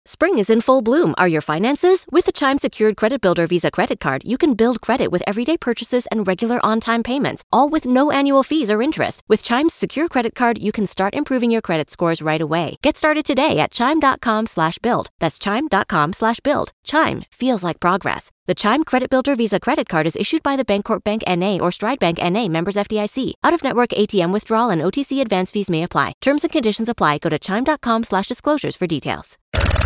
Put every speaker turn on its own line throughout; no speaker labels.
Spring is in full bloom. Are your finances? With the Chime Secured Credit Builder Visa Credit Card, you can build credit with everyday purchases and regular on-time payments, all with no annual fees or interest. With Chime's Secure Credit Card, you can start improving your credit scores right away. Get started today at Chime.com/build. That's Chime.com/build. Chime feels like progress. The Chime Credit Builder Visa Credit Card is issued by the Bancorp Bank N.A. or Stride Bank N.A. members FDIC. Out-of-network ATM withdrawal and OTC advance fees may apply. Terms and conditions apply. Go to Chime.com/disclosures for details.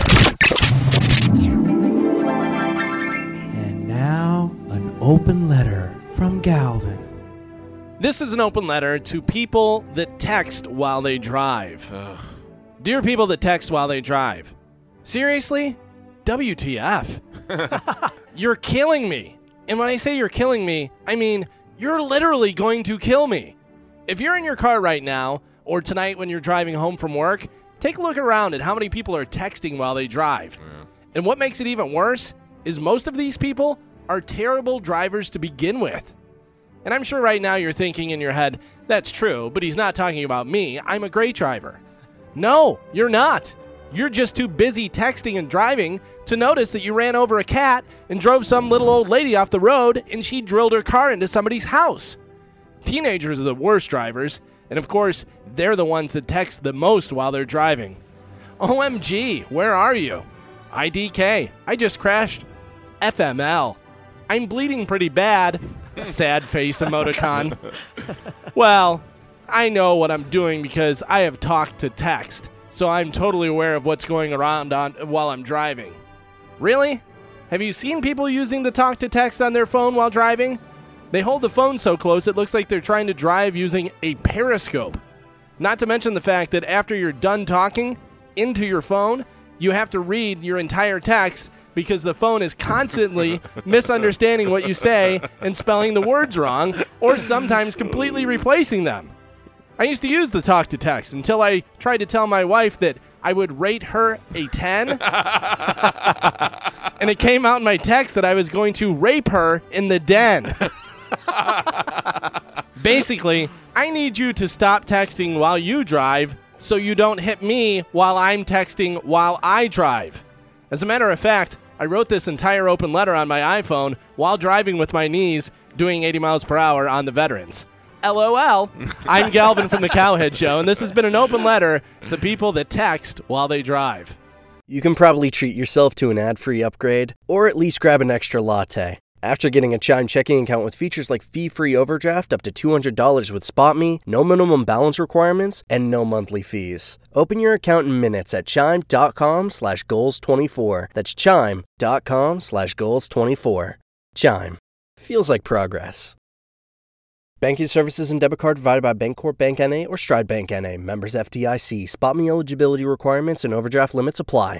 And now, an open letter from Galvin.
This is an open letter to people that text while they drive. Dear people that text while they drive. Seriously? WTF? You're killing me. And when I say you're killing me, I mean you're literally going to kill me. If you're in your car right now, or tonight when you're driving home from work, take a look around at how many people are texting while they drive. Yeah. And what makes it even worse is most of these people are terrible drivers to begin with. And I'm sure right now you're thinking in your head, that's true, but he's not talking about me. I'm a great driver. No, you're not. You're just too busy texting and driving to notice that you ran over a cat and drove some little old lady off the road and she drilled her car into somebody's house. Teenagers are the worst drivers, and of course, they're the ones that text the most while they're driving. OMG, where are you? IDK, I just crashed. FML, I'm bleeding pretty bad. Sad face emoticon. Well, I know what I'm doing because I have talked to text, so I'm totally aware of what's going around while I'm driving. Really? Have you seen people using the talk to text on their phone while driving? They hold the phone so close it looks like they're trying to drive using a periscope. Not to mention the fact that after you're done talking into your phone, you have to read your entire text because the phone is constantly misunderstanding what you say and spelling the words wrong, or sometimes completely replacing them. I used to use the talk to text until I tried to tell my wife that I would rate her a 10. And it came out in my text that I was going to rape her in the den. Basically, I need you to stop texting while you drive so you don't hit me while I'm texting while I drive. As a matter of fact, I wrote this entire open letter on my iPhone while driving with my knees doing 80 miles per hour on the Veterans. LOL. I'm Galvin from the Cowhead Show, and this has been an open letter to people that text while they drive.
You can probably treat yourself to an ad-free upgrade, or at least grab an extra latte. After getting a Chime checking account with features like fee-free overdraft up to $200 with SpotMe, no minimum balance requirements, and no monthly fees. Open your account in minutes at chime.com/goals24. That's chime.com/goals24. Chime. Feels like progress. Banking services and debit card provided by Bancorp Bank N.A. or Stride Bank N.A. Members FDIC. SpotMe eligibility requirements and overdraft limits apply.